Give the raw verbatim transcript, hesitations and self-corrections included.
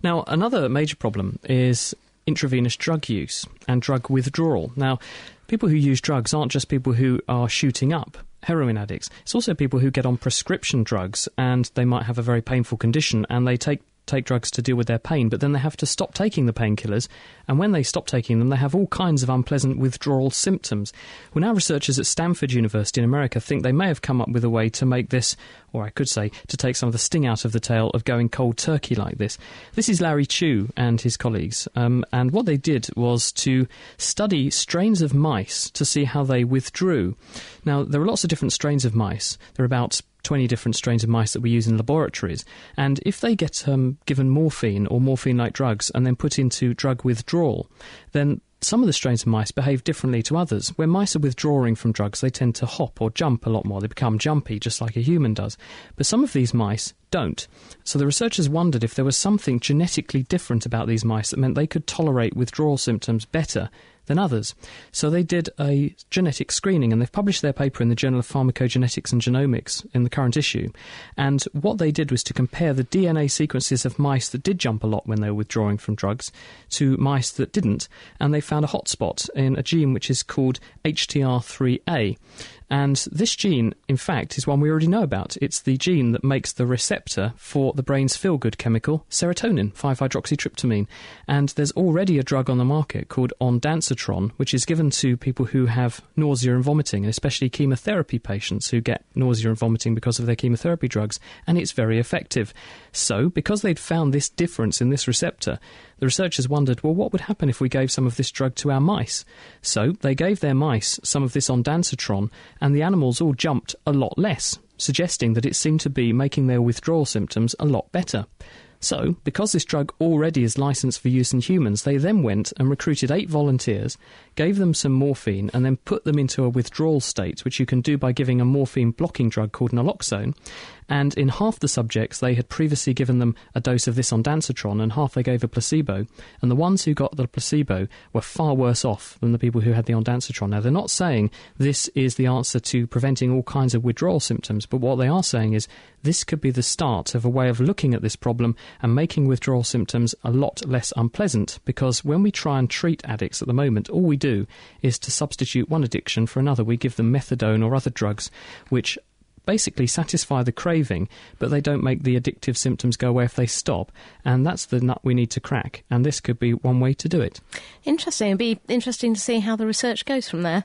Now, another major problem is intravenous drug use and drug withdrawal. Now, people who use drugs aren't just people who are shooting up heroin addicts. It's also people who get on prescription drugs and they might have a very painful condition and they take take drugs to deal with their pain, but then they have to stop taking the painkillers, and when they stop taking them, they have all kinds of unpleasant withdrawal symptoms. Well, now researchers at Stanford University in America think they may have come up with a way to make this, or I could say, to take some of the sting out of the tail of going cold turkey like this. This is Larry Chu and his colleagues, um, and what they did was to study strains of mice to see how they withdrew. Now, there are lots of different strains of mice. There are about twenty different strains of mice that we use in laboratories, and if they get um, given morphine or morphine-like drugs and then put into drug withdrawal, then some of the strains of mice behave differently to others. When mice are withdrawing from drugs, they tend to hop or jump a lot more. They become jumpy, just like a human does. But some of these mice don't. So the researchers wondered if there was something genetically different about these mice that meant they could tolerate withdrawal symptoms better than others. So they did a genetic screening, and they've published their paper in the Journal of Pharmacogenetics and Genomics in the current issue. And what they did was to compare the D N A sequences of mice that did jump a lot when they were withdrawing from drugs to mice that didn't, and they found a hotspot in a gene which is called H T R three A. And this gene, in fact, is one we already know about. It's the gene that makes the receptor for the brain's feel-good chemical, serotonin, five hydroxytryptamine. And there's already a drug on the market called ondansetron, which is given to people who have nausea and vomiting, and especially chemotherapy patients who get nausea and vomiting because of their chemotherapy drugs, and it's very effective. So, because they'd found this difference in this receptor, the researchers wondered, well, what would happen if we gave some of this drug to our mice? So they gave their mice some of this ondansetron, and the animals all jumped a lot less, suggesting that it seemed to be making their withdrawal symptoms a lot better. So, because this drug already is licensed for use in humans, they then went and recruited eight volunteers, gave them some morphine, and then put them into a withdrawal state, which you can do by giving a morphine-blocking drug called naloxone. And in half the subjects, they had previously given them a dose of this ondansetron, and half they gave a placebo. And the ones who got the placebo were far worse off than the people who had the ondansetron. Now, they're not saying this is the answer to preventing all kinds of withdrawal symptoms, but what they are saying is this could be the start of a way of looking at this problem and making withdrawal symptoms a lot less unpleasant, because when we try and treat addicts at the moment, all we do is to substitute one addiction for another. We give them methadone or other drugs which basically satisfy the craving, but they don't make the addictive symptoms go away if they stop, and that's the nut we need to crack, and this could be one way to do it. Interesting. It'd be interesting to see how the research goes from there.